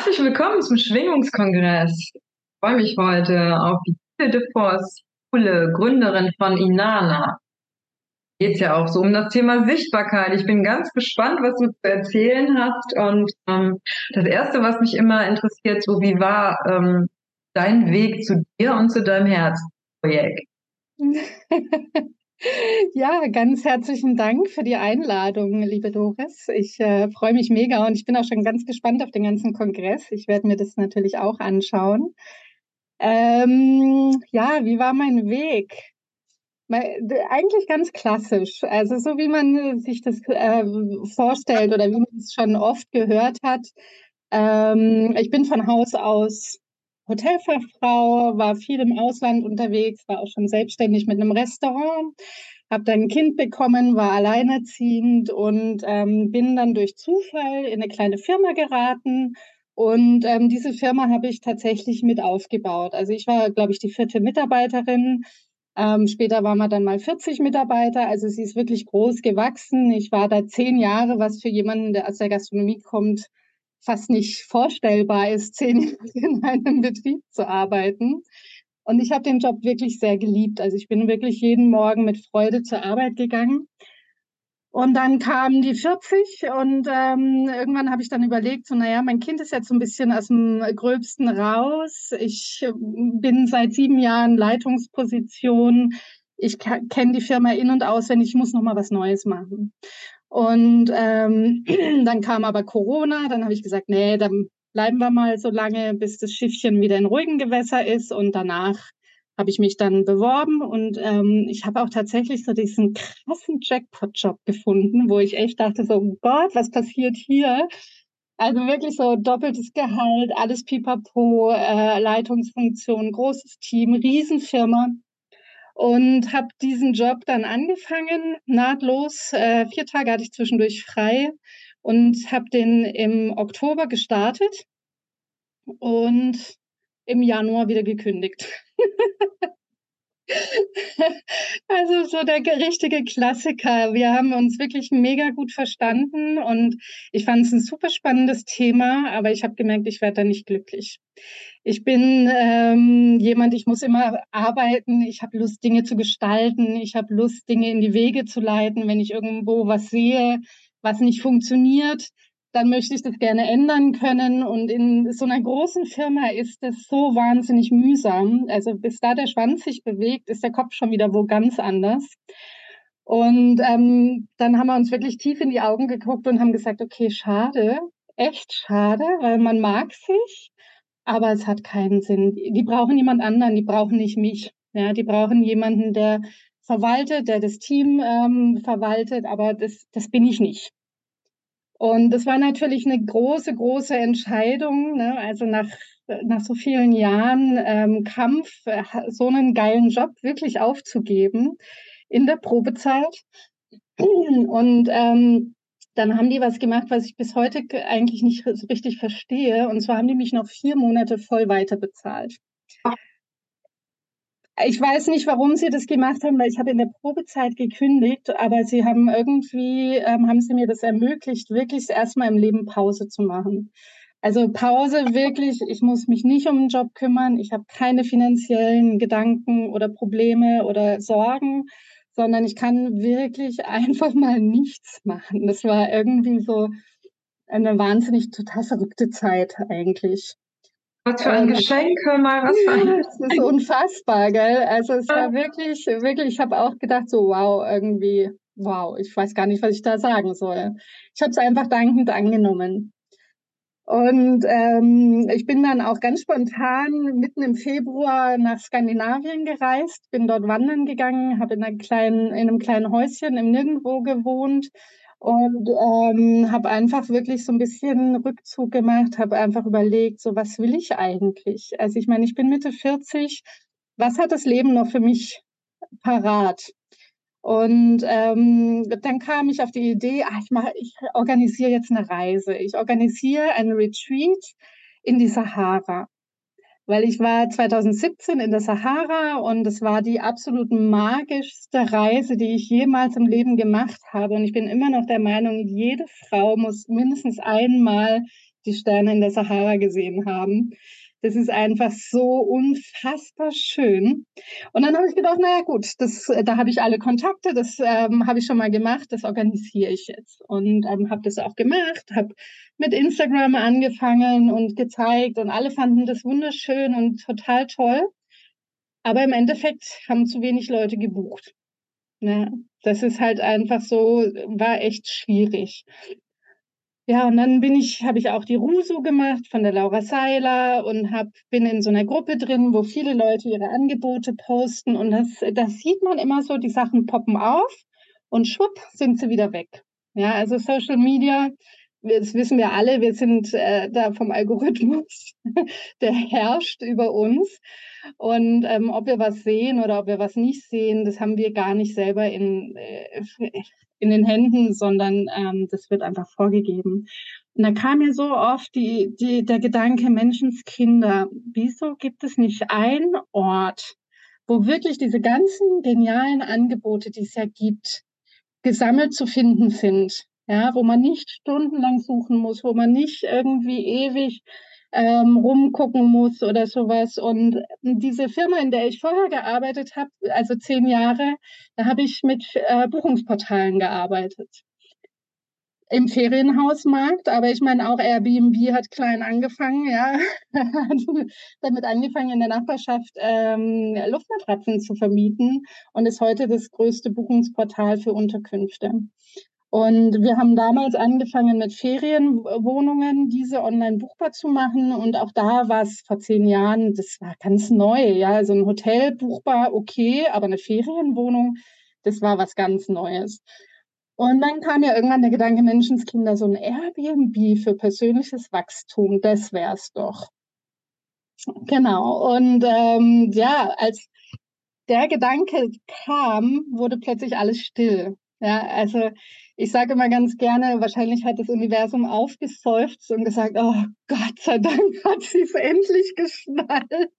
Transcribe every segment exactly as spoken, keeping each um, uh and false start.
Herzlich willkommen zum Schwingungskongress. Ich freue mich heute auf die Jule de Vos, Jule, Gründerin von Inanna. Geht es ja auch so um das Thema Sichtbarkeit. Ich bin ganz gespannt, was du zu erzählen hast. Und ähm, das Erste, was mich immer interessiert, so wie war ähm, dein Weg zu dir und zu deinem Herzprojekt? Ja, ganz herzlichen Dank für die Einladung, liebe Doris. Ich äh, freue mich mega und ich bin auch schon ganz gespannt auf den ganzen Kongress. Ich werde mir das natürlich auch anschauen. Ähm, ja, wie war mein Weg? Mei- d- Eigentlich ganz klassisch. Also so wie man äh, sich das äh, vorstellt oder wie man es schon oft gehört hat. Ähm, ich bin von Haus aus Hotelfachfrau, war viel im Ausland unterwegs, war auch schon selbstständig mit einem Restaurant, habe dann ein Kind bekommen, war alleinerziehend und ähm, bin dann durch Zufall in eine kleine Firma geraten. Und ähm, diese Firma habe ich tatsächlich mit aufgebaut. Also ich war, glaube ich, die vierte Mitarbeiterin. Ähm, später waren wir dann mal vierzig Mitarbeiter. Also sie ist wirklich groß gewachsen. Ich war da zehn Jahre, was für jemanden, der aus der Gastronomie kommt, fast nicht vorstellbar ist, zehn Jahre in einem Betrieb zu arbeiten. Und ich habe den Job wirklich sehr geliebt. Also ich bin wirklich jeden Morgen mit Freude zur Arbeit gegangen. Und dann kamen die vierzig und ähm, irgendwann habe ich dann überlegt, so, naja, mein Kind ist jetzt so ein bisschen aus dem Gröbsten raus. Ich äh, bin seit sieben Jahren Leitungsposition. Ich kenne die Firma in- und auswendig. Ich muss noch mal was Neues machen. Und ähm, dann kam aber Corona. Dann habe ich gesagt, nee, dann bleiben wir mal so lange, bis das Schiffchen wieder in ruhigen Gewässer ist. Und danach habe ich mich dann beworben und ähm, ich habe auch tatsächlich so diesen krassen Jackpot-Job gefunden, wo ich echt dachte so, oh Gott, was passiert hier? Also wirklich so doppeltes Gehalt, alles pipapo, äh, Leitungsfunktion, großes Team, Riesenfirma und habe diesen Job dann angefangen, nahtlos. Äh, vier Tage hatte ich zwischendurch frei und habe den im Oktober gestartet und im Januar wieder gekündigt. Also so der richtige Klassiker. Wir haben uns wirklich mega gut verstanden und ich fand es ein super spannendes Thema, aber ich habe gemerkt, ich werde da nicht glücklich. Ich bin ähm, jemand, ich muss immer arbeiten, ich habe Lust, Dinge zu gestalten, ich habe Lust, Dinge in die Wege zu leiten, wenn ich irgendwo was sehe, was nicht funktioniert, dann möchte ich das gerne ändern können. Und in so einer großen Firma ist das so wahnsinnig mühsam. Also bis da der Schwanz sich bewegt, ist der Kopf schon wieder wo ganz anders. Und ähm, dann haben wir uns wirklich tief in die Augen geguckt und haben gesagt, okay, schade, echt schade, weil man mag sich, aber es hat keinen Sinn. Die brauchen jemand anderen, die brauchen nicht mich. Ja, die brauchen jemanden, der verwaltet, der das Team ähm, verwaltet, aber das, das bin ich nicht. Und das war natürlich eine große, große Entscheidung, ne? Also nach, nach so vielen Jahren ähm, Kampf, äh, so einen geilen Job wirklich aufzugeben in der Probezeit. Und ähm, dann haben die was gemacht, was ich bis heute g- eigentlich nicht so richtig verstehe. Und zwar haben die mich noch vier Monate voll weiter bezahlt. Ich weiß nicht, warum sie das gemacht haben, weil ich habe in der Probezeit gekündigt, aber sie haben irgendwie, ähm, haben sie mir das ermöglicht, wirklich erstmal im Leben Pause zu machen. Also Pause wirklich, ich muss mich nicht um den Job kümmern, ich habe keine finanziellen Gedanken oder Probleme oder Sorgen, sondern ich kann wirklich einfach mal nichts machen. Das war irgendwie so eine wahnsinnig total verrückte Zeit eigentlich. Was für ein Und Geschenk, hör mal, was für ein das ist unfassbar, gell? Also es war wirklich, wirklich, ich habe auch gedacht, so wow, irgendwie, wow, ich weiß gar nicht, was ich da sagen soll. Ich habe es einfach dankend angenommen. Und ähm, ich bin dann auch ganz spontan mitten im Februar nach Skandinavien gereist, bin dort wandern gegangen, habe in einer kleinen, in einem kleinen Häuschen im Nirgendwo gewohnt und ähm, habe einfach wirklich so ein bisschen Rückzug gemacht, habe einfach überlegt, so was will ich eigentlich? Also ich meine, ich bin Mitte vierzig, was hat das Leben noch für mich parat? Und ähm, dann kam ich auf die Idee, ah, ich mache, ich organisiere jetzt eine Reise. Ich organisiere einen Retreat in die Sahara, weil ich war zwanzig siebzehn in der Sahara und es war die absolut magischste Reise, die ich jemals im Leben gemacht habe. Und ich bin immer noch der Meinung, jede Frau muss mindestens einmal die Sterne in der Sahara gesehen haben. Das ist einfach so unfassbar schön. Und dann habe ich gedacht, naja gut, das, da habe ich alle Kontakte, das ähm, habe ich schon mal gemacht, das organisiere ich jetzt. Und ähm, habe das auch gemacht, habe mit Instagram angefangen und gezeigt und alle fanden das wunderschön und total toll. Aber im Endeffekt haben zu wenig Leute gebucht. Ja, das ist halt einfach so, war echt schwierig. Ja, und dann bin ich, habe ich auch die Rusu gemacht von der Laura Seiler und hab, bin in so einer Gruppe drin, wo viele Leute ihre Angebote posten. Und das, das sieht man immer so, die Sachen poppen auf und schwupp sind sie wieder weg. Ja, also Social Media, das wissen wir alle, wir sind äh, da vom Algorithmus, der herrscht über uns. Und ähm, ob wir was sehen oder ob wir was nicht sehen, das haben wir gar nicht selber in, äh, in den Händen, sondern ähm, das wird einfach vorgegeben. Und da kam mir so oft die, die, der Gedanke, Menschenskinder, wieso gibt es nicht einen Ort, wo wirklich diese ganzen genialen Angebote, die es ja gibt, gesammelt zu finden sind, ja, wo man nicht stundenlang suchen muss, wo man nicht irgendwie ewig ähm, rumgucken muss oder sowas. Und diese Firma, in der ich vorher gearbeitet habe, also zehn Jahre, da habe ich mit äh, Buchungsportalen gearbeitet. Im Ferienhausmarkt, aber ich meine auch Airbnb hat klein angefangen, ja, hat damit angefangen in der Nachbarschaft ähm, Luftmatratzen zu vermieten und ist heute das größte Buchungsportal für Unterkünfte. Und wir haben damals angefangen mit Ferienwohnungen, diese online buchbar zu machen. Und auch da war es vor zehn Jahren, das war ganz neu. Ja, also ein Hotel buchbar, okay, aber eine Ferienwohnung, das war was ganz Neues. Und dann kam ja irgendwann der Gedanke, Menschenskinder, so ein Airbnb für persönliches Wachstum, das wär's doch. Genau. Und ähm, ja, als der Gedanke kam, wurde plötzlich alles still. Ja, also ich sage immer ganz gerne, wahrscheinlich hat das Universum aufgeseufzt und gesagt, oh Gott sei Dank hat sie es endlich geschnallt.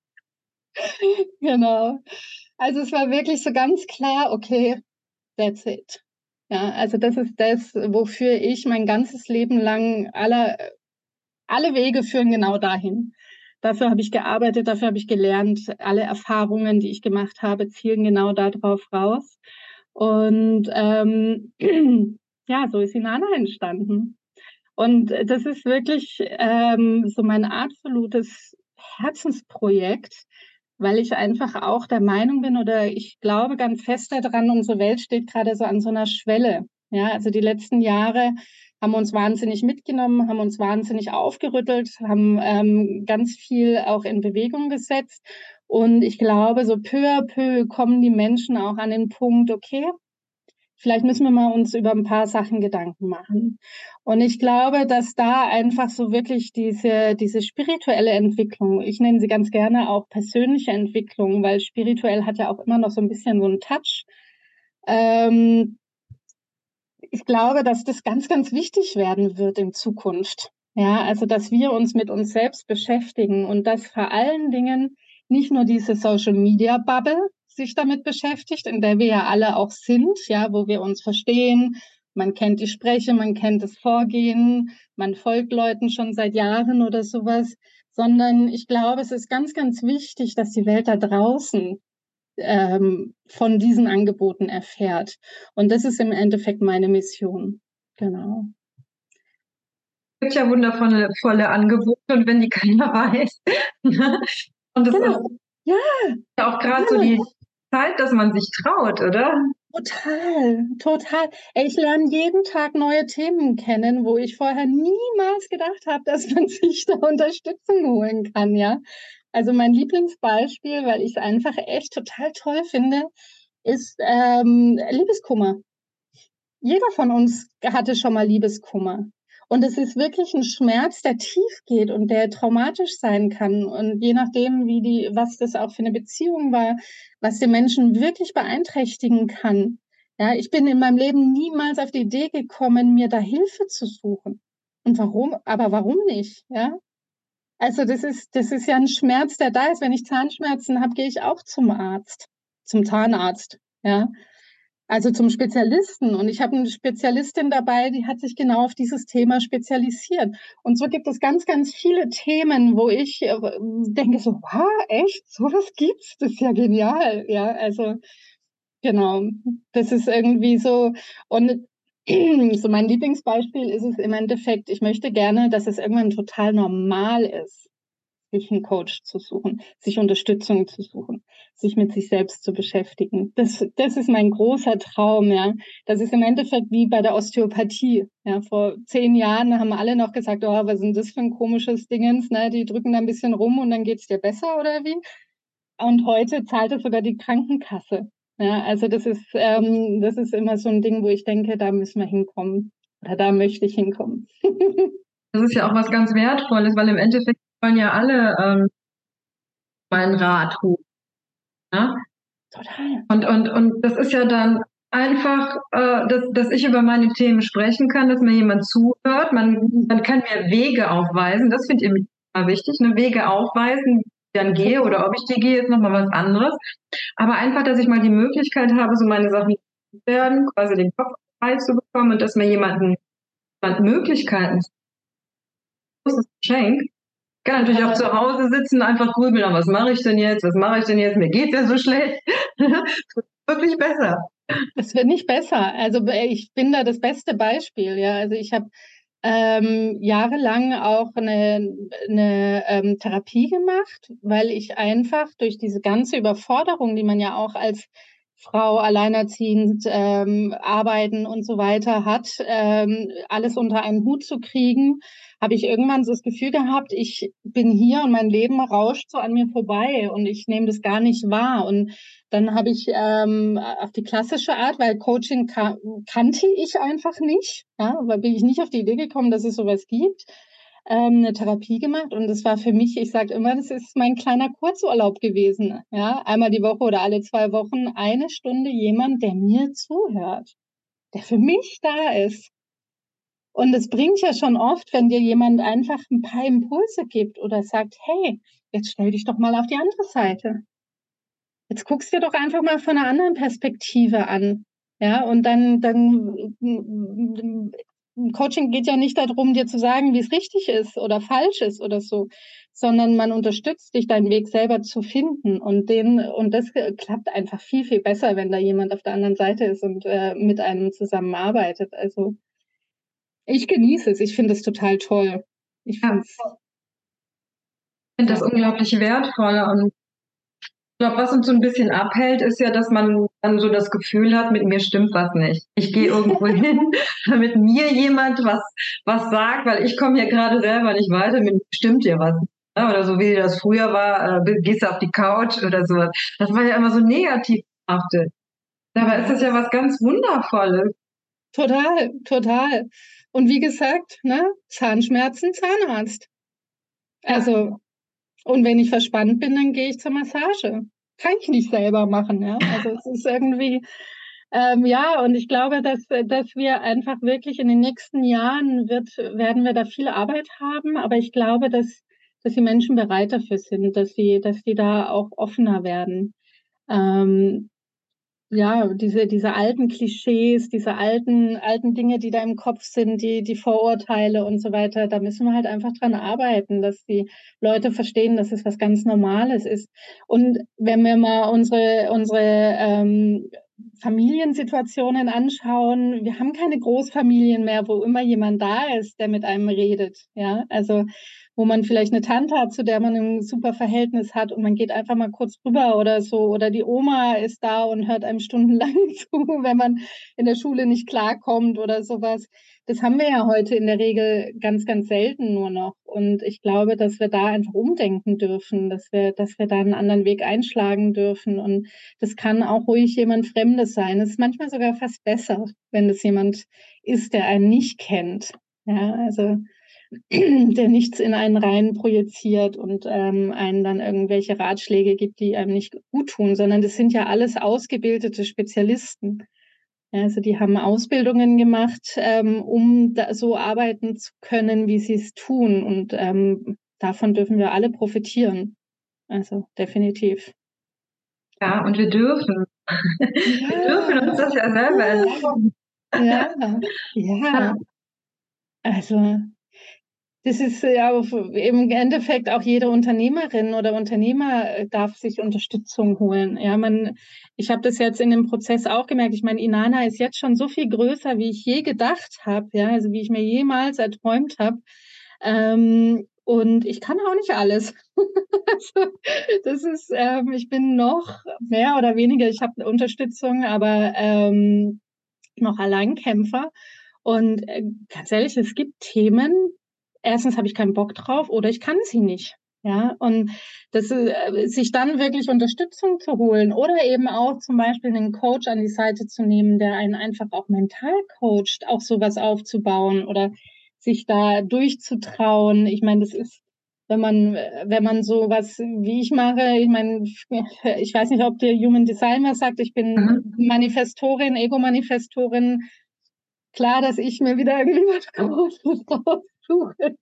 Genau. Also es war wirklich so ganz klar, okay, that's it. Ja, also das ist das, wofür ich mein ganzes Leben lang alle, alle Wege führen genau dahin. Dafür habe ich gearbeitet, dafür habe ich gelernt. Alle Erfahrungen, die ich gemacht habe, zielen genau darauf raus. Und ähm, ja, so ist Inanna entstanden. Und das ist wirklich ähm, so mein absolutes Herzensprojekt, weil ich einfach auch der Meinung bin oder ich glaube ganz fest daran, unsere Welt steht gerade so an so einer Schwelle. Ja, also die letzten Jahre haben uns wahnsinnig mitgenommen, haben uns wahnsinnig aufgerüttelt, haben ähm, ganz viel auch in Bewegung gesetzt. Und ich glaube, so peu à peu kommen die Menschen auch an den Punkt, okay, vielleicht müssen wir mal uns über ein paar Sachen Gedanken machen. Und ich glaube, dass da einfach so wirklich diese, diese spirituelle Entwicklung, ich nenne sie ganz gerne auch persönliche Entwicklung, weil spirituell hat ja auch immer noch so ein bisschen so einen Touch. Ähm, ich glaube, dass das ganz, ganz wichtig werden wird in Zukunft. Ja, also, dass wir uns mit uns selbst beschäftigen und dass vor allen Dingen nicht nur diese Social Media Bubble sich damit beschäftigt, in der wir ja alle auch sind, ja, wo wir uns verstehen. Man kennt die Spreche, man kennt das Vorgehen, man folgt Leuten schon seit Jahren oder sowas, sondern ich glaube, es ist ganz, ganz wichtig, dass die Welt da draußen ähm, von diesen Angeboten erfährt. Und das ist im Endeffekt meine Mission. Genau. Es gibt ja wundervolle volle Angebote und wenn die keiner weiß. Und das Genau. ist Ja, ja auch gerade so ja, die Zeit, dass man sich traut, oder? total, total. Ey, ich lerne jeden Tag neue Themen kennen, wo ich vorher niemals gedacht habe, dass man sich da Unterstützung holen kann, ja. Also mein Lieblingsbeispiel, weil ich es einfach echt total toll finde, ist ähm, Liebeskummer. Jeder von uns hatte schon mal Liebeskummer. Und es ist wirklich ein Schmerz, der tief geht und der traumatisch sein kann. Und je nachdem, wie die, was das auch für eine Beziehung war, was den Menschen wirklich beeinträchtigen kann. Ja, ich bin in meinem Leben niemals auf die Idee gekommen, mir da Hilfe zu suchen. Und warum? Aber warum nicht? Ja, also das ist, das ist ja ein Schmerz, der da ist. Wenn ich Zahnschmerzen habe, gehe ich auch zum Arzt, zum Zahnarzt. Ja, Also zum Spezialisten. Und ich habe eine Spezialistin dabei, die hat sich genau auf dieses Thema spezialisiert. Und so gibt es ganz, ganz viele Themen, wo ich äh, denke so, wow, echt, sowas gibt's? Das ist ja genial. Ja, also genau, das ist irgendwie so. Und so mein Lieblingsbeispiel ist es im Endeffekt, ich möchte gerne, dass es irgendwann total normal ist, sich einen Coach zu suchen, sich Unterstützung zu suchen, sich mit sich selbst zu beschäftigen. Das, das ist mein großer Traum, ja. Das ist im Endeffekt wie bei der Osteopathie. Ja, vor zehn Jahren haben alle noch gesagt, oh, was ist denn das für ein komisches Dingens, ne? Die drücken da ein bisschen rum und dann geht's dir besser oder wie? Und heute zahlt es sogar die Krankenkasse. Ja, also das ist, ähm, das ist immer so ein Ding, wo ich denke, da müssen wir hinkommen. Oder da möchte ich hinkommen. Das ist ja auch was ganz Wertvolles, weil im Endeffekt wollen ja alle ähm, meinen Rat holen. Ne? Total. Und, und, und das ist ja dann einfach, äh, dass, dass ich über meine Themen sprechen kann, dass mir jemand zuhört. Man, man kann mir Wege aufweisen, das finde ich immer wichtig, ne? Wege aufweisen, wie ich dann gehe oder ob ich die gehe, ist nochmal was anderes. Aber einfach, dass ich mal die Möglichkeit habe, so meine Sachen zu werden, quasi den Kopf frei zu bekommen und dass mir jemanden, jemand Möglichkeiten, großes Geschenk. Ich kann natürlich auch zu Hause sitzen, einfach grübeln, was mache ich denn jetzt, was mache ich denn jetzt, mir geht's ja so schlecht. Wirklich besser. Es wird nicht besser. Also ich bin da das beste Beispiel. Ja, also ich habe ähm, jahrelang auch eine, eine ähm, Therapie gemacht, weil ich einfach durch diese ganze Überforderung, die man ja auch als Frau alleinerziehend ähm, arbeiten und so weiter hat, ähm, alles unter einen Hut zu kriegen, habe ich irgendwann so das Gefühl gehabt, ich bin hier und mein Leben rauscht so an mir vorbei und ich nehme das gar nicht wahr. Und dann habe ich ähm, auf die klassische Art, weil Coaching ka kannte ich einfach nicht, ja, weil bin ich nicht auf die Idee gekommen, dass es sowas gibt, ähm, eine Therapie gemacht und das war für mich, ich sage immer, das ist mein kleiner Kurzurlaub gewesen, ja, einmal die Woche oder alle zwei Wochen eine Stunde jemand, der mir zuhört, der für mich da ist. Und es bringt ja schon oft, wenn dir jemand einfach ein paar Impulse gibt oder sagt, hey, jetzt stell dich doch mal auf die andere Seite. Jetzt guckst du dir doch einfach mal von einer anderen Perspektive an. Ja, und dann, dann Coaching geht ja nicht darum, dir zu sagen, wie es richtig ist oder falsch ist oder so, sondern man unterstützt dich, deinen Weg selber zu finden. Und den, und das klappt einfach viel, viel besser, wenn da jemand auf der anderen Seite ist und äh, mit einem zusammenarbeitet. Also ich genieße es, ich finde es total toll. Ich Ja, finde es, ich finde ja. das unglaublich wertvoll. Und ich glaube, was uns so ein bisschen abhält, ist ja, dass man dann so das Gefühl hat, mit mir stimmt was nicht. Ich gehe irgendwo hin, damit mir jemand was, was sagt, weil ich komme hier gerade selber nicht weiter, mit mir stimmt hier was nicht. Ne? Oder so wie das früher war, äh, gehst du auf die Couch oder sowas. Das war ja immer so negativ behaftet. Dabei ist das ja was ganz Wundervolles. Total, total. Und wie gesagt, ne, Zahnschmerzen, Zahnarzt. Ja. Also, und wenn ich verspannt bin, dann gehe ich zur Massage. Kann ich nicht selber machen, ja. Also es ist irgendwie, ähm, ja, und ich glaube, dass, dass wir einfach wirklich in den nächsten Jahren wird, werden wir da viel Arbeit haben, aber ich glaube, dass, dass die Menschen bereit dafür sind, dass sie, dass die da auch offener werden. Ähm, ja, diese, diese alten Klischees, diese alten, alten Dinge, die da im Kopf sind, die, die Vorurteile und so weiter, da müssen wir halt einfach dran arbeiten, dass die Leute verstehen, dass es was ganz Normales ist. Und wenn wir mal unsere, unsere ähm, Familiensituationen anschauen, wir haben keine Großfamilien mehr, wo immer jemand da ist, der mit einem redet. Ja, also wo man vielleicht eine Tante hat, zu der man ein super Verhältnis hat und man geht einfach mal kurz rüber oder so. Oder die Oma ist da und hört einem stundenlang zu, wenn man in der Schule nicht klarkommt oder sowas. Das haben wir ja heute in der Regel ganz, ganz selten nur noch. Und ich glaube, dass wir da einfach umdenken dürfen, dass wir, dass wir da einen anderen Weg einschlagen dürfen. Und das kann auch ruhig jemand Fremdes sein. Es ist manchmal sogar fast besser, wenn es jemand ist, der einen nicht kennt. Ja, also der nichts in einen rein projiziert und ähm, einen dann irgendwelche Ratschläge gibt, die einem nicht gut tun, sondern das sind ja alles ausgebildete Spezialisten. Ja, also die haben Ausbildungen gemacht, ähm, um da so arbeiten zu können, wie sie es tun. Und ähm, davon dürfen wir alle profitieren. Also definitiv. Ja, und wir dürfen. Wir dürfen uns das ja selber erlauben. Ja, ja. Also, das ist ja auf, im Endeffekt auch jede Unternehmerin oder Unternehmer äh, darf sich Unterstützung holen. Ja, man, ich habe das jetzt in dem Prozess auch gemerkt. Ich meine, Inanna ist jetzt schon so viel größer, wie ich je gedacht habe, ja, also wie ich mir jemals erträumt habe. Ähm, und ich kann auch nicht alles. Also, das ist, ähm, ich bin noch mehr oder weniger, ich habe Unterstützung, aber ähm, noch Alleinkämpfer. Und äh, ganz ehrlich, es gibt Themen, erstens habe ich keinen Bock drauf oder ich kann sie nicht. Ja, und das, äh, sich dann wirklich Unterstützung zu holen oder eben auch zum Beispiel einen Coach an die Seite zu nehmen, der einen einfach auch mental coacht, auch sowas aufzubauen oder sich da durchzutrauen. Ich meine, das ist, wenn man, wenn man sowas wie ich mache, ich meine, ich weiß nicht, ob dir Human Design was sagt, ich bin Mhm. Manifestorin, Ego-Manifestorin. Klar, dass ich mir wieder irgendwie was Großes raussuche.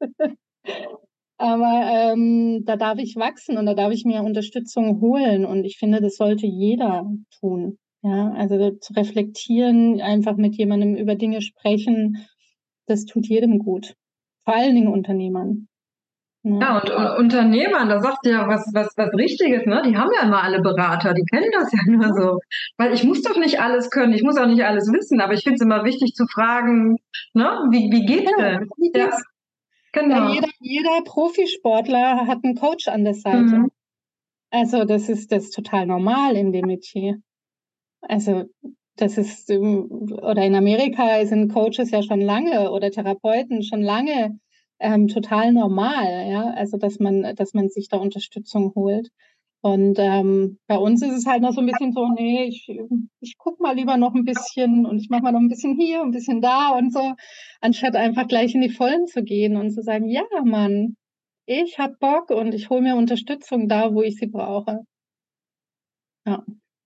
Aber ähm, da darf ich wachsen und da darf ich mir Unterstützung holen. Und ich finde, das sollte jeder tun. Ja, also zu reflektieren, einfach mit jemandem über Dinge sprechen, das tut jedem gut. Vor allen Dingen Unternehmern. Ja, Ja, und, und Unternehmern, da sagt ihr ja was, was, was Richtiges, ne? Die haben ja immer alle Berater, die kennen das ja nur so. Weil ich muss doch nicht alles können, ich muss auch nicht alles wissen, aber ich finde es immer wichtig zu fragen, ne? Wie, wie geht's ja, denn? wie Ja, geht's? Ja, genau. jeder, jeder Profisportler hat einen Coach an der Seite. Mhm. Also das ist das ist total normal in dem Metier. Also das ist, ähm, oder in Amerika sind Coaches ja schon lange oder Therapeuten schon lange ähm, total normal, ja. Also dass man, dass man sich da Unterstützung holt. Und ähm, bei uns ist es halt noch so ein bisschen so, nee, ich, ich guck mal lieber noch ein bisschen und ich mache mal noch ein bisschen hier, ein bisschen da und so, anstatt einfach gleich in die Vollen zu gehen und zu sagen, ja, Mann, ich hab Bock und ich hole mir Unterstützung da, wo ich sie brauche. Ja.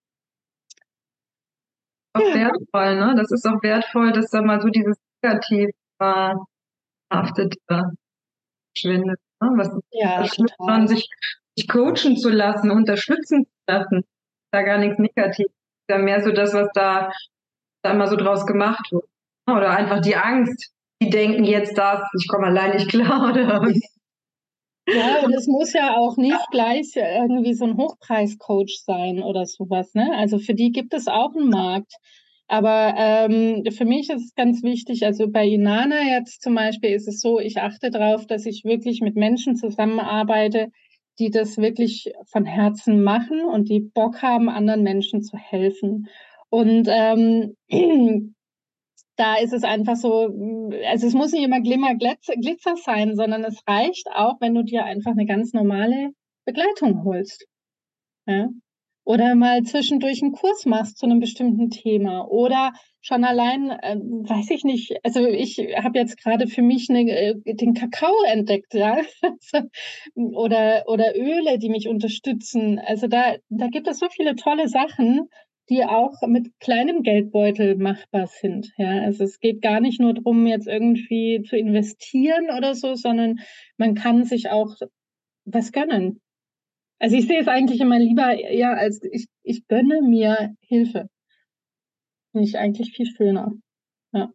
Auch Ja, wertvoll, ne? Das ist auch wertvoll, dass da mal so dieses Negativ äh, haftet äh, verschwindet. Ne? Was ja, ist daran, total. sich, sich coachen zu lassen, unterstützen zu lassen, ist da gar nichts Negatives. Ist ja mehr so das, was da, da immer so draus gemacht wird. Oder einfach die Angst. Die denken jetzt das, ich komme allein nicht klar. Oder? Ja, und es muss ja auch nicht gleich irgendwie so ein Hochpreis-Coach sein oder sowas, ne? Also für die gibt es auch einen Markt. Aber ähm, für mich ist es ganz wichtig, also bei Inanna jetzt zum Beispiel ist es so, ich achte darauf, dass ich wirklich mit Menschen zusammenarbeite, die das wirklich von Herzen machen und die Bock haben, anderen Menschen zu helfen. Und ähm, da ist es einfach so, also es muss nicht immer Glimmer, Glitzer, Glitzer sein, sondern es reicht auch, wenn du dir einfach eine ganz normale Begleitung holst. Ja? Oder mal zwischendurch einen Kurs machst zu einem bestimmten Thema. Oder schon allein, äh, weiß ich nicht, also ich habe jetzt gerade für mich eine, äh, den Kakao entdeckt, ja. oder, oder Öle, die mich unterstützen. Also da, da gibt es so viele tolle Sachen, die auch mit kleinem Geldbeutel machbar sind. Ja, also es geht gar nicht nur darum, jetzt irgendwie zu investieren oder so, sondern man kann sich auch was gönnen. Also ich sehe es eigentlich immer lieber eher als ich, ich gönne mir Hilfe. Finde ich eigentlich viel schöner. Ja.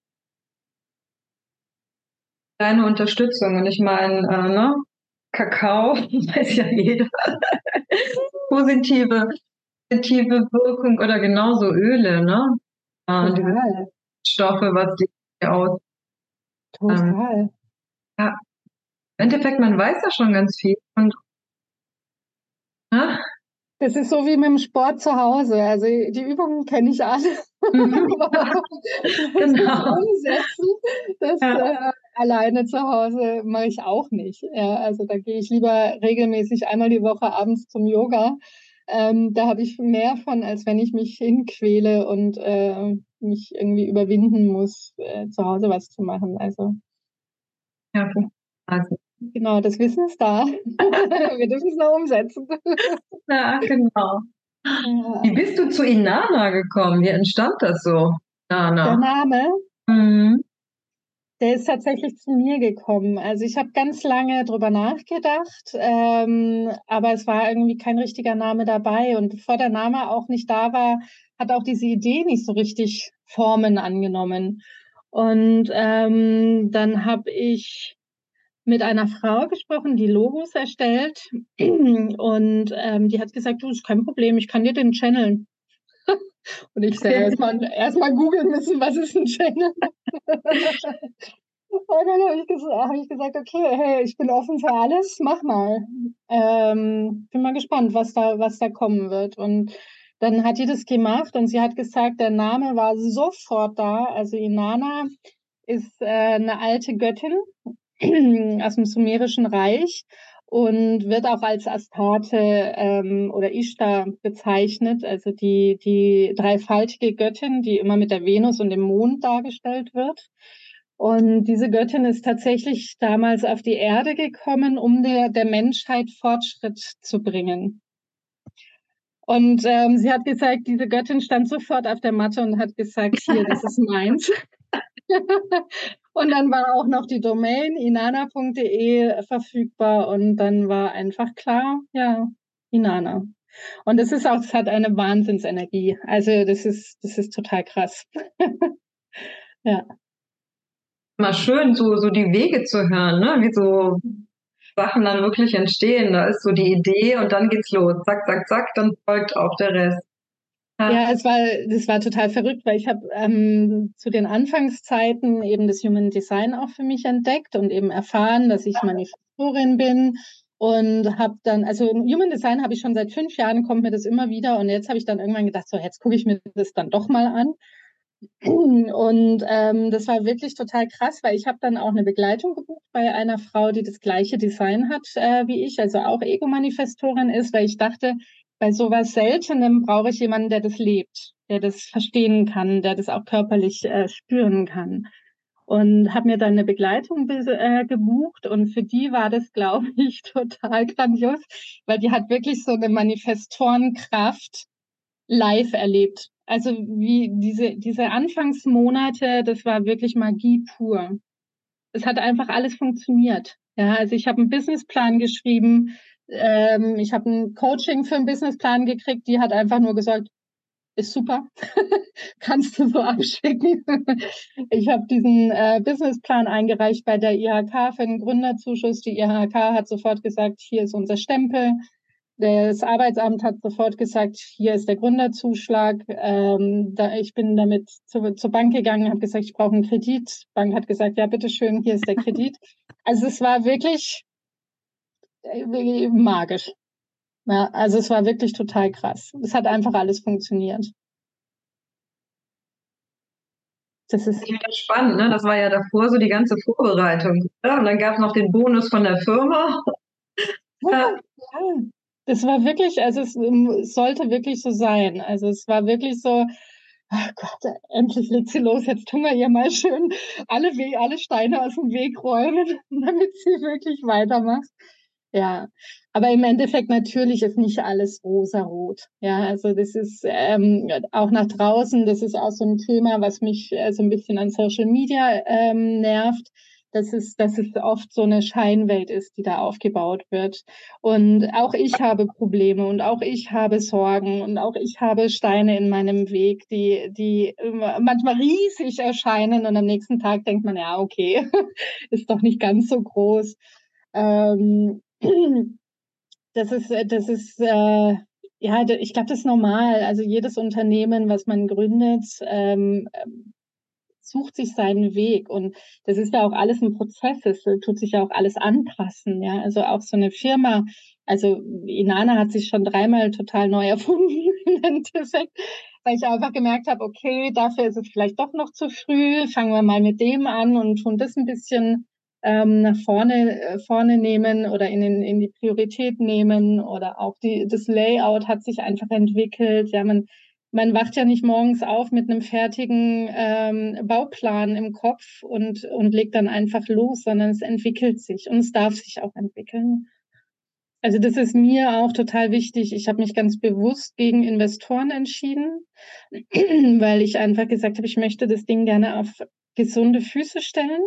Deine Unterstützung. Und ich meine, äh, ne? Kakao, weiß ja jeder. Positive, positive Wirkung oder genauso Öle, ne? Äh, diese Total, Stoffe, was die aus. Ähm, total. ja, im Endeffekt, man weiß ja schon ganz viel. Und, ne? Das ist so wie mit dem Sport zu Hause. Also die Übungen kenne ich alle. Mhm. Das ist Genau. umsetzen, das Ja. äh, alleine zu Hause mache ich auch nicht. Ja, also da gehe ich lieber regelmäßig einmal die Woche abends zum Yoga. Ähm, da habe ich mehr von, als wenn ich mich hinquäle und äh, mich irgendwie überwinden muss, äh, zu Hause was zu machen. Also Ja, also, genau, das Wissen ist da. Wir dürfen es noch umsetzen. ja, genau. Wie Ja. bist du zu Inanna gekommen? Wie entstand das so? Der Inanna. Name, Mhm. Der ist tatsächlich zu mir gekommen. Also ich habe ganz lange drüber nachgedacht, ähm, aber es war irgendwie kein richtiger Name dabei. Und bevor der Name auch nicht da war, hat auch diese Idee nicht so richtig Formen angenommen. Und ähm, dann habe ich mit einer Frau gesprochen, die Logos erstellt. Und ähm, die hat gesagt, du, ist kein Problem, ich kann dir den channeln. Und ich sage erstmal erst mal googeln müssen, was ist ein Channel? Und dann habe ich, ges hab ich gesagt, okay, hey, ich bin offen für alles, mach mal. Ähm, bin mal gespannt, was da, was da kommen wird. Und dann hat die das gemacht und sie hat gesagt, der Name war sofort da. Also Inanna ist äh, eine alte Göttin aus dem Sumerischen Reich und wird auch als Astarte ähm, oder Ishtar bezeichnet, also die, die dreifaltige Göttin, die immer mit der Venus und dem Mond dargestellt wird. Und diese Göttin ist tatsächlich damals auf die Erde gekommen, um der, der Menschheit Fortschritt zu bringen. Und ähm, sie hat gesagt, diese Göttin stand sofort auf der Matte und hat gesagt, hier, das ist meins. Und dann war auch noch die Domain inanna punkt de verfügbar und dann war einfach klar, ja, Inanna. Und es ist auch, es hat eine Wahnsinnsenergie. Also das ist, das ist total krass. Ja. Mal schön, so, so die Wege zu hören, ne? Wie so Sachen dann wirklich entstehen. Da ist so die Idee und dann geht's los. Zack, zack, zack, dann folgt auch der Rest. Ja, Ja, es war, das war total verrückt, weil ich habe ähm, zu den Anfangszeiten eben das Human Design auch für mich entdeckt und eben erfahren, dass ich Manifestorin bin und habe dann, also Human Design habe ich schon seit fünf Jahren, kommt mir das immer wieder und jetzt habe ich dann irgendwann gedacht, so jetzt gucke ich mir das dann doch mal an. Und ähm, das war wirklich total krass, weil ich habe dann auch eine Begleitung gebucht bei einer Frau, die das gleiche Design hat äh, wie ich, also auch Ego-Manifestorin ist, weil ich dachte, bei sowas Seltenem brauche ich jemanden, der das lebt, der das verstehen kann, der das auch körperlich äh, spüren kann. Und habe mir dann eine Begleitung äh, gebucht und für die war das, glaube ich, total grandios, weil die hat wirklich so eine Manifestorenkraft live erlebt. Also wie diese, diese Anfangsmonate, das war wirklich Magie pur. Es hat einfach alles funktioniert. Ja, also ich habe einen Businessplan geschrieben, ähm, ich habe ein Coaching für einen Businessplan gekriegt, die hat einfach nur gesagt, ist super, kannst du so abschicken. Ich habe diesen äh, Businessplan eingereicht bei der I H K für den Gründerzuschuss. Die I H K hat sofort gesagt, hier ist unser Stempel. Das Arbeitsamt hat sofort gesagt, hier ist der Gründerzuschlag. Ähm, da, ich bin damit zu, zur Bank gegangen, habe gesagt, ich brauche einen Kredit. Die Bank hat gesagt, ja, bitteschön, hier ist der Kredit. Also es war wirklich äh, magisch. Ja, also es war wirklich total krass. Es hat einfach alles funktioniert. Das ist spannend, ne? Das war ja davor so die ganze Vorbereitung. Ja? Und dann gab es noch den Bonus von der Firma. Ja, ja. Das war wirklich, also es, es sollte wirklich so sein. Also es war wirklich so, oh Gott, endlich legt sie los, jetzt tun wir ihr mal schön alle, We alle Steine aus dem Weg räumen, damit sie wirklich weitermacht. Ja, aber im Endeffekt natürlich ist nicht alles rosarot. Ja, also das ist ähm, auch nach draußen, das ist auch so ein Thema, was mich äh, so ein bisschen an Social Media ähm, nervt, dass es, dass es oft so eine Scheinwelt ist, die da aufgebaut wird. Und auch ich habe Probleme und auch ich habe Sorgen und auch ich habe Steine in meinem Weg, die, die manchmal riesig erscheinen und am nächsten Tag denkt man, ja, okay, ist doch nicht ganz so groß. Ähm, das ist, das ist, äh, ja, ich glaube, das ist normal. Also jedes Unternehmen, was man gründet, ähm, sucht sich seinen Weg. Und das ist ja auch alles ein Prozess. Es tut sich ja auch alles anpassen. Ja, also auch so eine Firma. Also Inanna hat sich schon dreimal total neu erfunden im Endeffekt, weil ich einfach gemerkt habe, okay, dafür ist es vielleicht doch noch zu früh. Fangen wir mal mit dem an und tun das ein bisschen ähm, nach vorne, äh, vorne nehmen oder in, den, in die Priorität nehmen oder auch die, das Layout hat sich einfach entwickelt. Ja, man, man wacht ja nicht morgens auf mit einem fertigen ähm, Bauplan im Kopf und, und legt dann einfach los, sondern es entwickelt sich und es darf sich auch entwickeln. Also das ist mir auch total wichtig. Ich habe mich ganz bewusst gegen Investoren entschieden, weil ich einfach gesagt habe, ich möchte das Ding gerne auf gesunde Füße stellen.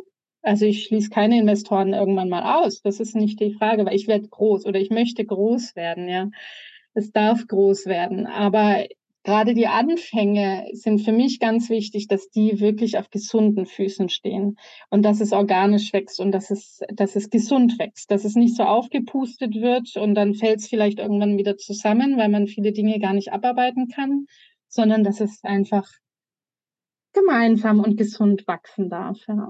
Also ich schließe keine Investoren irgendwann mal aus. Das ist nicht die Frage, weil ich werde groß oder ich möchte groß werden, ja. Es darf groß werden. Aber gerade die Anfänge sind für mich ganz wichtig, dass die wirklich auf gesunden Füßen stehen und dass es organisch wächst und dass es, dass es gesund wächst, dass es nicht so aufgepustet wird und dann fällt es vielleicht irgendwann wieder zusammen, weil man viele Dinge gar nicht abarbeiten kann, sondern dass es einfach gemeinsam und gesund wachsen darf. Ja.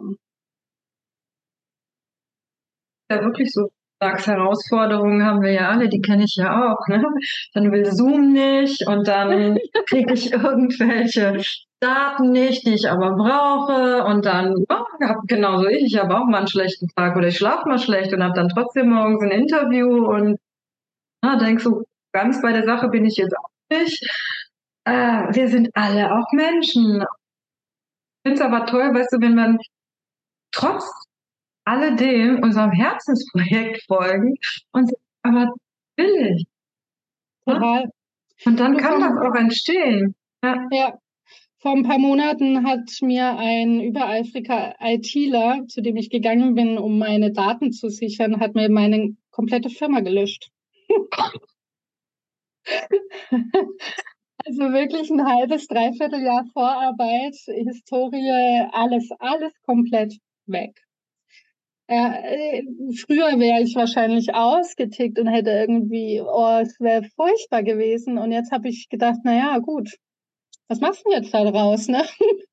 Ja, wirklich so Herausforderungen haben wir ja alle, die kenne ich ja auch. Ne? Dann will Zoom nicht und dann kriege ich irgendwelche Daten nicht, die ich aber brauche und dann, oh, hab genauso ich, ich habe auch mal einen schlechten Tag oder ich schlafe mal schlecht und habe dann trotzdem morgens ein Interview und na, denk so, ganz bei der Sache bin ich jetzt auch nicht. Äh, wir sind alle auch Menschen. Ich finde es aber toll, weißt du, wenn man trotz alledem unserem Herzensprojekt folgen und aber will ich. Total. Und dann Du, kann das vor, auch entstehen. Ja. ja, vor ein paar Monaten hat mir ein übereifriger ITler, zu dem ich gegangen bin, um meine Daten zu sichern, hat mir meine komplette Firma gelöscht. Also wirklich ein halbes, dreiviertel Jahr Vorarbeit, Historie, alles, alles komplett weg. Äh, früher wäre ich wahrscheinlich ausgetickt und hätte irgendwie, oh, es wäre furchtbar gewesen. Und jetzt habe ich gedacht, na ja, gut, was machst du denn jetzt da draus, ne?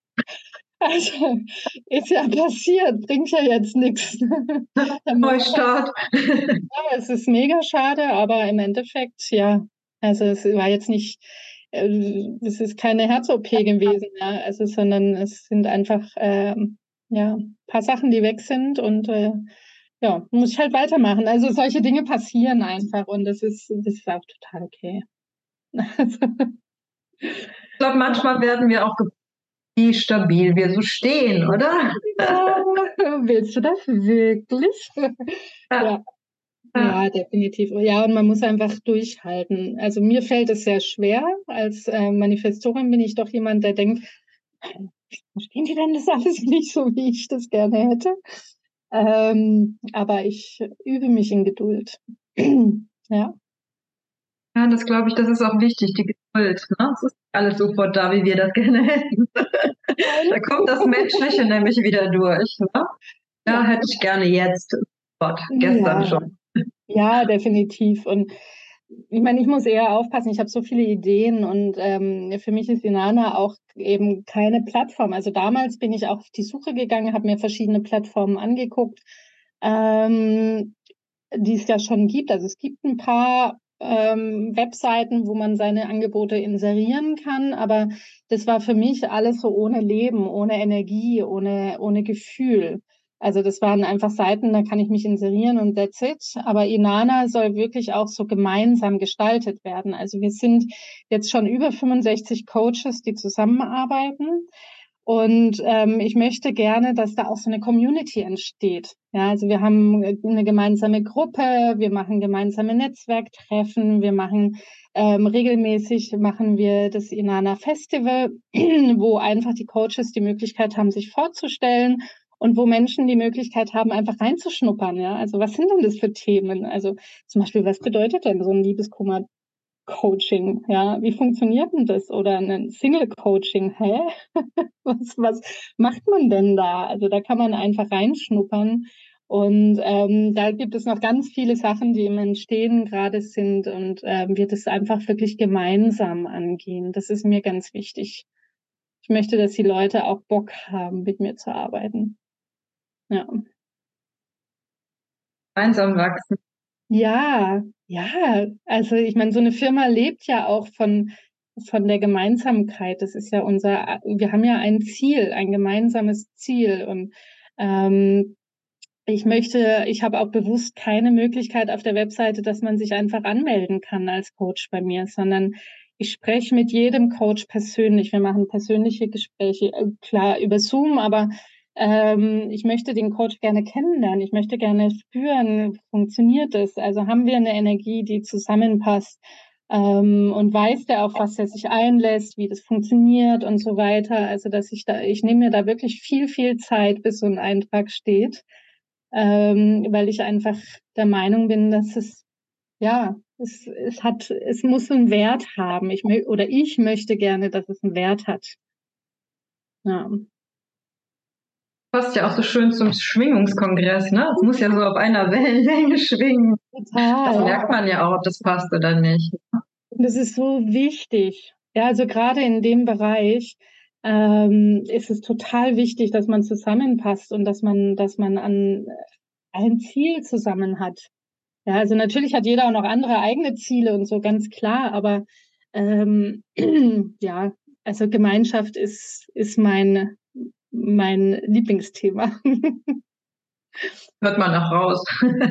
Also, ist ja passiert, bringt ja jetzt nichts. Neustart. Ja, es ist mega schade, aber im Endeffekt, ja, also es war jetzt nicht, äh, es ist keine Herz-O P gewesen, ja, also, sondern es sind einfach, ähm, ja, ein paar Sachen, die weg sind und äh, ja, muss ich halt weitermachen. Also solche Dinge passieren einfach und das ist, das ist auch total okay. Also, Ich glaube, manchmal werden wir auch gefragt, wie stabil wir so stehen, oder? ja, willst du das wirklich? Ja. Ja. Ja, definitiv. Ja, und man muss einfach durchhalten. Also mir fällt es sehr schwer. Als äh, Manifestorin bin ich doch jemand, der denkt, verstehen die denn das alles nicht so, wie ich das gerne hätte? Ähm, aber ich übe mich in Geduld. Ja. Ja, das glaube ich, das ist auch wichtig, die Geduld. Ne? Es ist nicht alles sofort da, wie wir das gerne hätten. Da kommt das Menschliche nämlich wieder durch. Ne? Ja, Ja. hätte ich gerne jetzt. Gott, gestern Ja. schon. Ja, definitiv. Und ich meine, ich muss eher aufpassen. Ich habe so viele Ideen und ähm, für mich ist Inanna auch eben keine Plattform. Also damals bin ich auch auf die Suche gegangen, habe mir verschiedene Plattformen angeguckt, ähm, die es ja schon gibt. Also es gibt ein paar ähm, Webseiten, wo man seine Angebote inserieren kann, aber das war für mich alles so ohne Leben, ohne Energie, ohne, ohne Gefühl. Also das waren einfach Seiten, da kann ich mich inserieren und that's it. Aber Inanna soll wirklich auch so gemeinsam gestaltet werden. Also wir sind jetzt schon über fünfundsechzig Coaches, die zusammenarbeiten. Und ähm, ich möchte gerne, dass da auch so eine Community entsteht. Ja, also wir haben eine gemeinsame Gruppe, wir machen gemeinsame Netzwerktreffen, wir machen ähm, regelmäßig machen wir das Inanna Festival, wo einfach die Coaches die Möglichkeit haben, sich vorzustellen und wo Menschen die Möglichkeit haben, einfach reinzuschnuppern. Ja, also was sind denn das für Themen? Also zum Beispiel, was bedeutet denn so ein Liebeskummer? Coaching, ja, wie funktioniert denn das? Oder ein Single-Coaching, hä? Was, was macht man denn da? Also da kann man einfach reinschnuppern. Und ähm, da gibt es noch ganz viele Sachen, die im Entstehen gerade sind und ähm, wir das einfach wirklich gemeinsam angehen. Das ist mir ganz wichtig. Ich möchte, dass die Leute auch Bock haben, mit mir zu arbeiten. Ja. Gemeinsam wachsen. Ja, ja. Also ich meine, so eine Firma lebt ja auch von, von der Gemeinsamkeit. Das ist ja unser, wir haben ja ein Ziel, ein gemeinsames Ziel. Und ähm, ich möchte, ich habe auch bewusst keine Möglichkeit auf der Webseite, dass man sich einfach anmelden kann als Coach bei mir, sondern ich spreche mit jedem Coach persönlich. Wir machen persönliche Gespräche, äh, klar über Zoom, aber ähm, ich möchte den Coach gerne kennenlernen. Ich möchte gerne spüren, funktioniert das? Also haben wir eine Energie, die zusammenpasst? ähm, und weiß der, auf was er sich einlässt, wie das funktioniert und so weiter. Also dass ich da, ich nehme mir da wirklich viel, viel Zeit, bis so ein Eintrag steht, ähm, weil ich einfach der Meinung bin, dass es, ja, es, es hat, es muss einen Wert haben. Ich mö oder ich möchte gerne, dass es einen Wert hat. Ja. Passt ja auch so schön zum Schwingungskongress, ne? Es muss ja so auf einer Wellenlänge schwingen. Das Total. merkt man ja auch, ob das passt oder nicht. Und das ist so wichtig. Ja, also gerade in dem Bereich ähm, ist es total wichtig, dass man zusammenpasst und dass man, dass man an ein Ziel zusammen hat. Ja, also natürlich hat jeder auch noch andere eigene Ziele und so, ganz klar, aber ähm, ja, also Gemeinschaft ist, ist mein, mein Lieblingsthema. Hört man auch raus.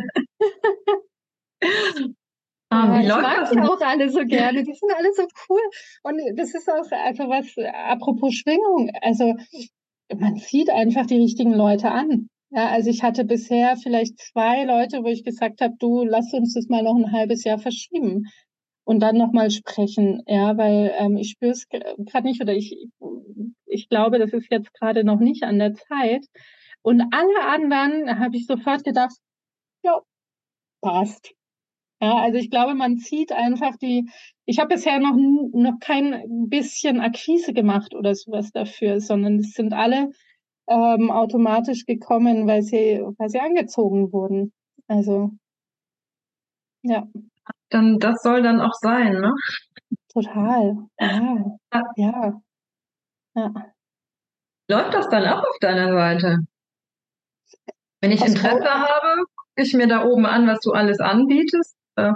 Ah, Ja, wie ich läuft mag das die denn? auch alle so gerne. Die sind alle so cool. Und das ist auch also was, apropos Schwingung. Also man zieht einfach die richtigen Leute an. Ja, also ich hatte bisher vielleicht zwei Leute, wo ich gesagt habe, du, lass uns das mal noch ein halbes Jahr verschieben und dann nochmal sprechen. Ja, weil ähm, ich spüre es gerade nicht oder ich, ich glaube, das ist jetzt gerade noch nicht an der Zeit. Und alle anderen habe ich sofort gedacht, ja, passt. Ja, also ich glaube, man zieht einfach die, ich habe bisher noch, noch kein bisschen Akquise gemacht oder sowas dafür, sondern es sind alle ähm, automatisch gekommen, weil sie, weil sie angezogen wurden. Also, ja, Dann, das soll dann auch sein, ne? total. Ja, Ja. ja, ja. Läuft das dann ab auf deiner Seite? Wenn ich Aufs Interesse Co habe, gucke ich mir da oben an, was du alles anbietest. Äh,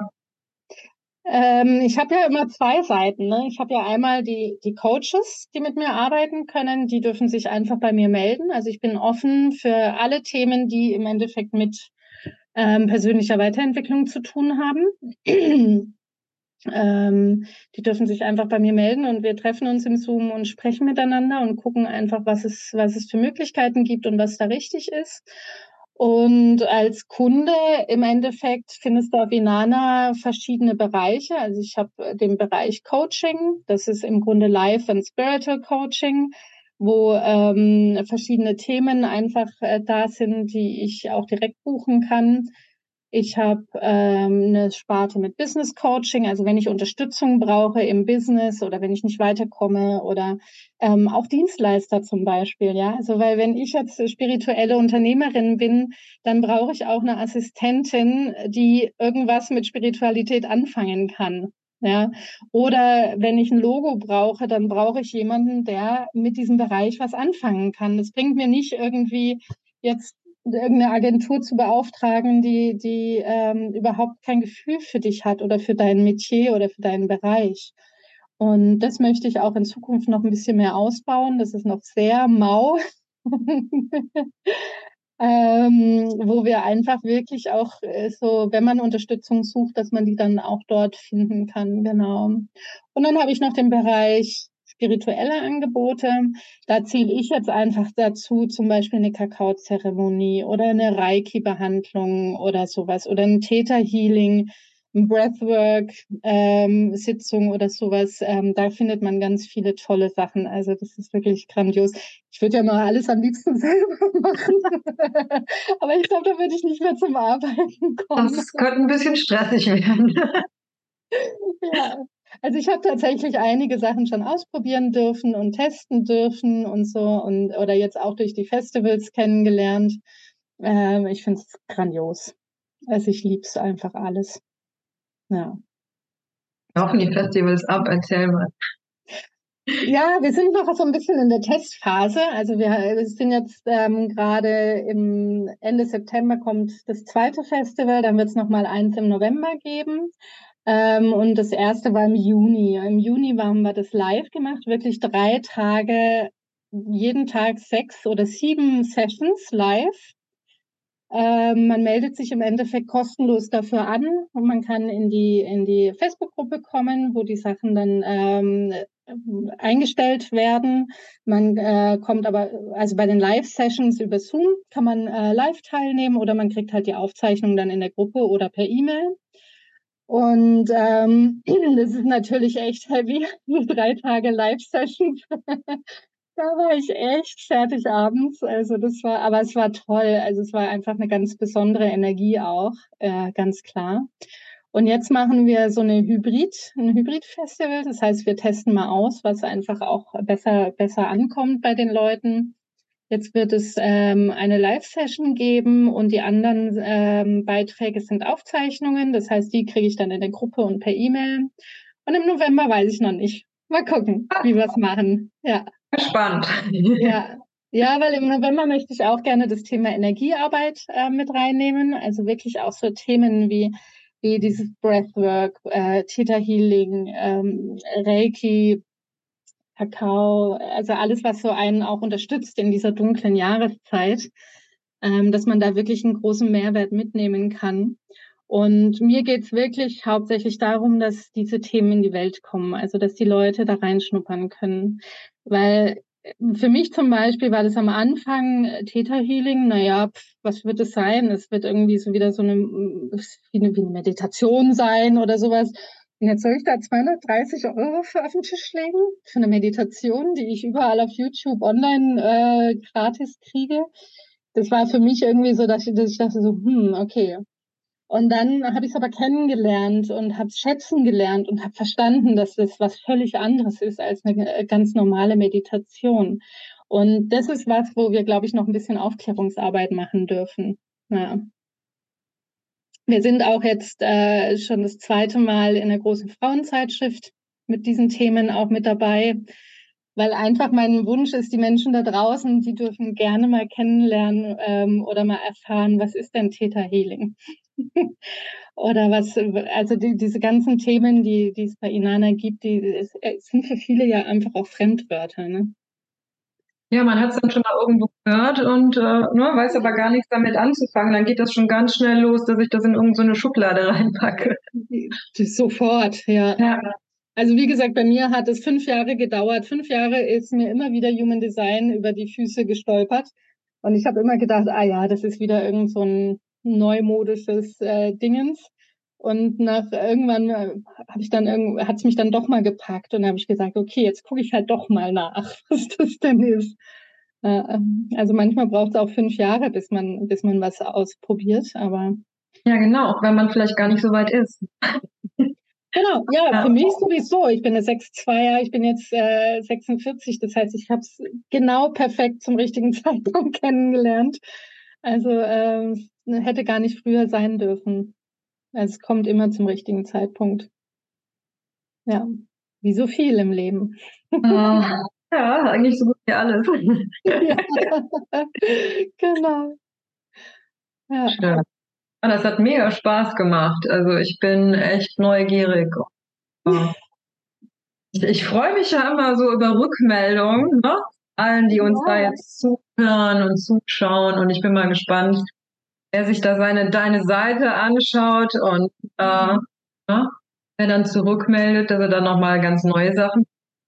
ähm, ich habe ja immer zwei Seiten. Ne? Ich habe ja einmal die, die Coaches, die mit mir arbeiten können. Die dürfen sich einfach bei mir melden. Also ich bin offen für alle Themen, die im Endeffekt mit ähm, persönlicher Weiterentwicklung zu tun haben. Ähm, die dürfen sich einfach bei mir melden und wir treffen uns im Zoom und sprechen miteinander und gucken einfach, was es, was es für Möglichkeiten gibt und was da richtig ist. Und als Kunde im Endeffekt findest du auf Inanna verschiedene Bereiche. Also ich habe den Bereich Coaching, das ist im Grunde Life and Spiritual Coaching, wo ähm, verschiedene Themen einfach äh, da sind, die ich auch direkt buchen kann. Ich habe ähm, eine Sparte mit Business Coaching, also wenn ich Unterstützung brauche im Business oder wenn ich nicht weiterkomme oder ähm, auch Dienstleister zum Beispiel, ja. Also weil wenn ich jetzt spirituelle Unternehmerin bin, dann brauche ich auch eine Assistentin, die irgendwas mit Spiritualität anfangen kann. Ja, oder wenn ich ein Logo brauche, dann brauche ich jemanden, der mit diesem Bereich was anfangen kann. Das bringt mir nicht irgendwie jetzt irgendeine Agentur zu beauftragen, die, die ähm, überhaupt kein Gefühl für dich hat oder für dein Metier oder für deinen Bereich. Und das möchte ich auch in Zukunft noch ein bisschen mehr ausbauen. Das ist noch sehr mau. Ähm, wo wir einfach wirklich auch äh, so, wenn man Unterstützung sucht, dass man die dann auch dort finden kann. Genau. Und dann habe ich noch den Bereich spirituelle Angebote. Da zähle ich jetzt einfach dazu, zum Beispiel eine Kakaozeremonie oder eine Reiki-Behandlung oder sowas oder ein Theta-Healing, ein Breathwork-Sitzung oder sowas. Ähm, da findet man ganz viele tolle Sachen. Also das ist wirklich grandios. Ich würde ja mal alles am liebsten selber machen. Aber ich glaube, da würde ich nicht mehr zum Arbeiten kommen. Das könnte ein bisschen stressig werden. Ja, also ich habe tatsächlich einige Sachen schon ausprobieren dürfen und testen dürfen und so und oder jetzt auch durch die Festivals kennengelernt. Ähm, ich finde es grandios. Also ich liebe es einfach alles. Ja. Laufen die Festivals ab? Erzähl mal. Ja, wir sind noch so ein bisschen in der Testphase. Also wir, wir sind jetzt ähm, gerade im Ende September kommt das zweite Festival, dann wird es noch mal eins im November geben. Ähm, und das erste war im Juni. Im Juni haben wir das live gemacht, wirklich drei Tage, jeden Tag sechs oder sieben Sessions live. Ähm, man meldet sich im Endeffekt kostenlos dafür an und man kann in die, in die Facebook-Gruppe kommen, wo die Sachen dann ähm, eingestellt werden. Man äh, kommt aber, also bei den Live-Sessions über Zoom kann man äh, live teilnehmen oder man kriegt halt die Aufzeichnung dann in der Gruppe oder per E-Mail. Und ähm, das ist natürlich echt heavy, so drei Tage Live-Sessions. Da war ich echt fertig abends. Also das war, aber es war toll. Also es war einfach eine ganz besondere Energie auch, äh, ganz klar. Und jetzt machen wir so eine Hybrid, ein Hybrid-Festival. Das heißt, wir testen mal aus, was einfach auch besser, besser ankommt bei den Leuten. Jetzt wird es ähm, eine Live-Session geben und die anderen ähm, Beiträge sind Aufzeichnungen. Das heißt, die kriege ich dann in der Gruppe und per E-Mail. Und im November weiß ich noch nicht. Mal gucken, wie wir es machen. Ja. Spannend. Ja, ja, weil im November möchte ich auch gerne das Thema Energiearbeit äh, mit reinnehmen. Also wirklich auch so Themen wie, wie dieses Breathwork, äh, Theta Healing, ähm, Reiki, Kakao, also alles, was so einen auch unterstützt in dieser dunklen Jahreszeit, ähm, dass man da wirklich einen großen Mehrwert mitnehmen kann. Und mir geht's wirklich hauptsächlich darum, dass diese Themen in die Welt kommen, also dass die Leute da reinschnuppern können. Weil äh, für mich zum Beispiel war das am Anfang äh, Theta Healing, naja, pf, was wird es sein? Es wird irgendwie so wieder so eine, wie eine, wie eine Meditation sein oder sowas. Und jetzt soll ich da zweihundertdreißig Euro für auf den Tisch legen? Für eine Meditation, die ich überall auf YouTube online äh, gratis kriege. Das war für mich irgendwie so, dass ich, dass ich dachte so, hm, okay. Und dann habe ich es aber kennengelernt und habe es schätzen gelernt und habe verstanden, dass es was völlig anderes ist als eine ganz normale Meditation. Und das ist was, wo wir, glaube ich, noch ein bisschen Aufklärungsarbeit machen dürfen. Ja. Wir sind auch jetzt äh, schon das zweite Mal in der großen Frauenzeitschrift mit diesen Themen auch mit dabei, weil einfach mein Wunsch ist, die Menschen da draußen, die dürfen gerne mal kennenlernen ähm, oder mal erfahren, was ist denn Theta Healing? Oder was, also die, diese ganzen Themen, die, die es bei Inanna gibt, die es, es sind für viele ja einfach auch Fremdwörter, ne? Ja, man hat es dann schon mal irgendwo gehört und äh, ne, weiß aber gar nichts damit anzufangen. Dann geht das schon ganz schnell los, dass ich das in irgendeine so eine Schublade reinpacke. Sofort, ja. Ja. Also wie gesagt, bei mir hat es fünf Jahre gedauert. Fünf Jahre ist mir immer wieder Human Design über die Füße gestolpert. Und ich habe immer gedacht, ah ja, das ist wieder irgend so ein neumodisches äh, Dingens. Und nach irgendwann äh, habe ich dann irgend, hat es mich dann doch mal gepackt und habe ich gesagt, okay, jetzt gucke ich halt doch mal nach, was das denn ist. Äh, ähm, also manchmal braucht es auch fünf Jahre, bis man, bis man was ausprobiert, aber Ja, genau, auch wenn man vielleicht gar nicht so weit ist. genau, ja, für Ja. mich sowieso. Ich bin eine sechs zwei, ich bin jetzt äh, sechsundvierzig, das heißt, ich habe es genau perfekt zum richtigen Zeitpunkt kennengelernt. Also ähm, hätte gar nicht früher sein dürfen. Also es kommt immer zum richtigen Zeitpunkt. Ja, wie so viel im Leben. Äh, ja, eigentlich so gut wie alles. Ja, genau. Ja. Schön. Ah, das hat mega Spaß gemacht. Also ich bin echt neugierig. Äh, Ich, ich freue mich ja immer so über Rückmeldungen, ne? Allen, die uns da Ja. jetzt zuhören und zuschauen. Und ich bin mal gespannt, wer sich da seine deine Seite anschaut und äh, ne? Wer dann zurückmeldet, dass er dann nochmal ganz neue Sachen.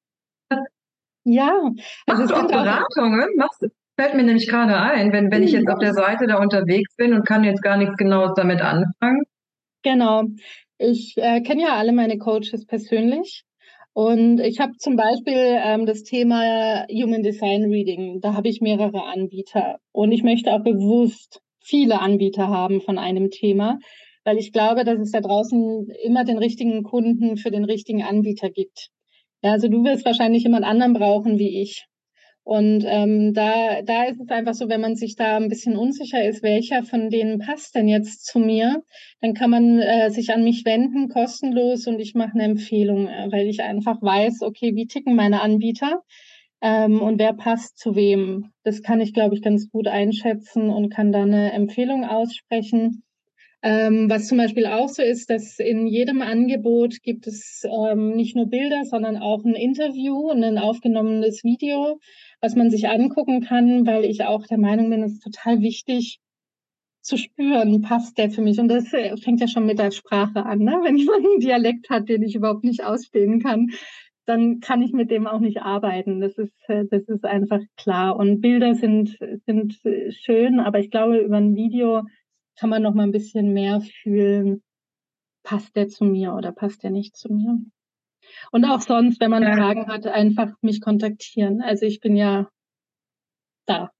Ja, also Machst es du auch sind auch, Beratungen? Machst, fällt mir nämlich gerade ein, wenn, wenn ich jetzt auf der Seite da unterwegs bin und kann jetzt gar nichts Genaues damit anfangen. genau. Ich äh, kenne ja alle meine Coaches persönlich. Und ich habe zum Beispiel ähm, das Thema Human Design Reading. Da habe ich mehrere Anbieter. Und ich möchte auch bewusst viele Anbieter haben von einem Thema, weil ich glaube, dass es da draußen immer den richtigen Kunden für den richtigen Anbieter gibt. Ja, also du wirst wahrscheinlich jemand anderen brauchen wie ich. Und ähm, da, da ist es einfach so, wenn man sich da ein bisschen unsicher ist, welcher von denen passt denn jetzt zu mir, dann kann man äh, sich an mich wenden, kostenlos, und ich mache eine Empfehlung, äh, weil ich einfach weiß, okay, wie ticken meine Anbieter ähm, und wer passt zu wem. Das kann ich, glaube ich, ganz gut einschätzen und kann da eine Empfehlung aussprechen. Ähm, was zum Beispiel auch so ist, dass in jedem Angebot gibt es ähm, nicht nur Bilder, sondern auch ein Interview und ein aufgenommenes Video, was man sich angucken kann, weil ich auch der Meinung bin, es ist total wichtig zu spüren, passt der für mich. Und das äh, fängt ja schon mit der Sprache an, ne? Wenn jemand einen Dialekt hat, den ich überhaupt nicht ausstehen kann, dann kann ich mit dem auch nicht arbeiten. Das ist, äh, das ist einfach klar. Und Bilder sind, sind äh, schön, aber ich glaube, über ein Video kann man noch mal ein bisschen mehr fühlen. passt der zu mir oder passt der nicht zu mir? Und auch sonst, wenn man Ja. Fragen hat, einfach mich kontaktieren. Also ich bin ja da.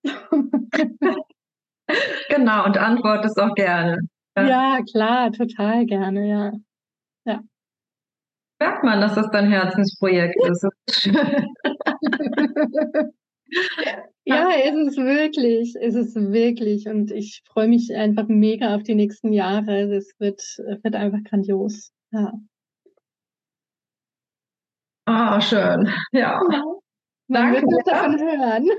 Genau, und antwortest auch gerne. Ja. Ja, klar, total gerne, ja. Ja. Merkt man, dass das dein Herzensprojekt ist. Ja, ist es wirklich, ist es wirklich. Und ich freue mich einfach mega auf die nächsten Jahre. Das wird, wird einfach grandios. Ja. Ah, schön. Ja. Ja. Man Danke wird noch dir. davon hören.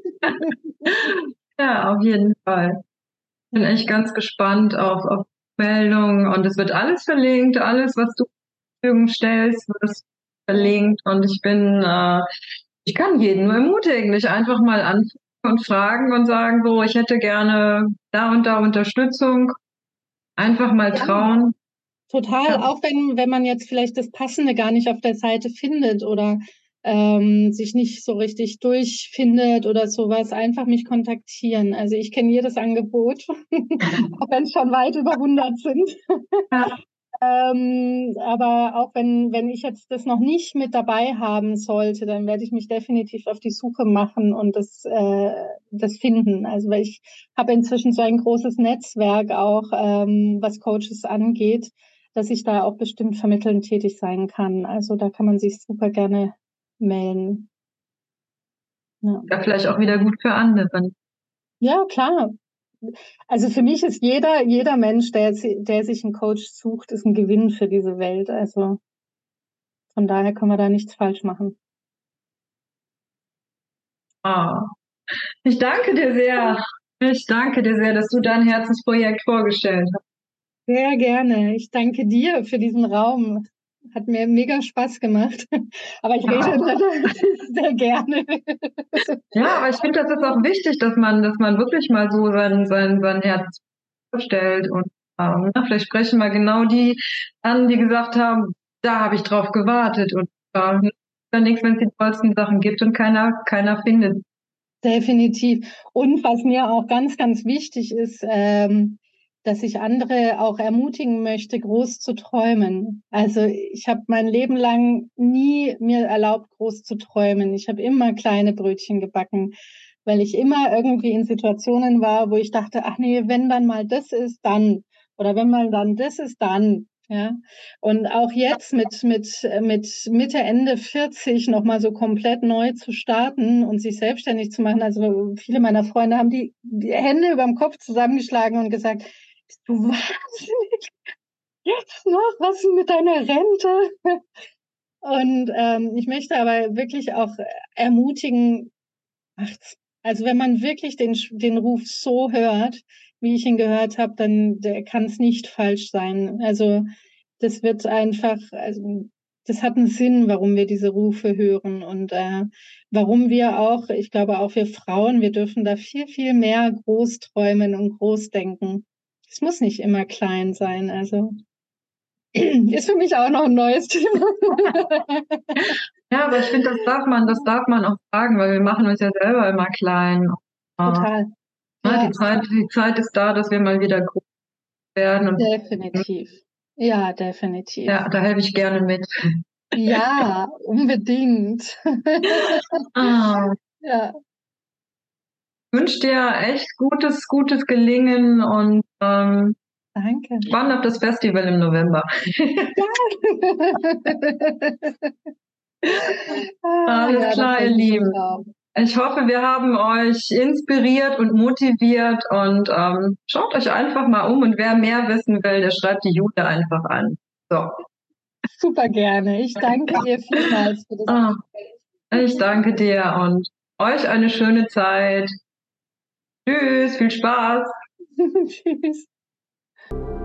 Ja, auf jeden Fall. Ich bin echt ganz gespannt auf, auf Meldungen und es wird alles verlinkt, alles, was du zur Verfügung stellst, wird verlinkt und ich bin, äh, ich kann jeden nur ermutigen, dich einfach mal anfangen und fragen und sagen, so, ich hätte gerne da und da Unterstützung. Einfach mal Ja. trauen. Total, Ja. auch wenn, wenn man jetzt vielleicht das Passende gar nicht auf der Seite findet oder ähm, sich nicht so richtig durchfindet oder sowas, einfach mich kontaktieren. Also ich kenne jedes Angebot, auch wenn es schon weit über hundert sind. Ja. ähm, aber auch wenn, wenn ich jetzt das noch nicht mit dabei haben sollte, dann werde ich mich definitiv auf die Suche machen und das, äh, das finden. Also weil ich habe inzwischen so ein großes Netzwerk auch, ähm, was Coaches angeht, dass ich da auch bestimmt vermittelnd tätig sein kann. Also da kann man sich super gerne melden. Ja, Ja, vielleicht auch wieder gut für andere. ja klar. Also für mich ist jeder, jeder Mensch, der, der sich einen Coach sucht, ist ein Gewinn für diese Welt. Also von daher kann man da nichts falsch machen. Ah. Ich danke dir sehr. Ich danke dir sehr, dass du dein Herzensprojekt vorgestellt hast. Sehr gerne. Ich danke dir für diesen Raum. Hat mir mega Spaß gemacht. Aber ich rede Ja. sehr gerne. Ja, aber ich finde, das ist auch wichtig, dass man, dass man wirklich mal so sein, sein, sein Herz vorstellt. Und ähm, na, vielleicht sprechen wir genau die an, die gesagt haben, da habe ich drauf gewartet. Und äh, dann nichts, wenn es die tollsten Sachen gibt und keiner, keiner findet. Definitiv. Und was mir auch ganz, ganz wichtig ist, ähm, dass ich andere auch ermutigen möchte, groß zu träumen. Also ich habe mein Leben lang nie mir erlaubt, groß zu träumen. Ich habe immer kleine Brötchen gebacken, weil ich immer irgendwie in Situationen war, wo ich dachte, ach nee, wenn dann mal das ist, dann. Oder wenn mal dann das ist, dann. Ja. Und auch jetzt mit, mit, mit Mitte, Ende vierzig nochmal so komplett neu zu starten und sich selbstständig zu machen. Also viele meiner Freunde haben die, die Hände über dem Kopf zusammengeschlagen und gesagt, bist du wahnsinnig? Jetzt noch? Was ist mit deiner Rente? Und ähm, ich möchte aber wirklich auch ermutigen, macht's. Also wenn man wirklich den, den Ruf so hört, wie ich ihn gehört habe, dann kann es nicht falsch sein. Also das wird einfach, also das hat einen Sinn, warum wir diese Rufe hören und äh, warum wir auch, ich glaube auch wir Frauen, wir dürfen da viel, viel mehr groß träumen und groß denken. Es muss nicht immer klein sein, also ist für mich auch noch ein neues Thema. Ja, aber ich finde, das darf man, das darf man auch sagen, weil wir machen uns ja selber immer klein. Total. Ja, Ja, die Zeit, die Zeit ist da, dass wir mal wieder groß werden. Und definitiv. Ja, definitiv. ja, da helfe ich gerne mit. Ja, unbedingt. Ah, Ja, ich wünsche dir echt gutes, gutes Gelingen und ähm, danke. spannend auf das Festival im November. Ah, Alles ja, da klar, freue ihr ich mich Lieben. drauf. Ich hoffe, wir haben euch inspiriert und motiviert und ähm, schaut euch einfach mal um und wer mehr wissen will, der schreibt die Jule einfach an. So. Super gerne. Ich danke dir vielmals für das Ah, Gespräch. ich danke dir und euch eine schöne Zeit. Tschüss, viel Spaß. Tschüss.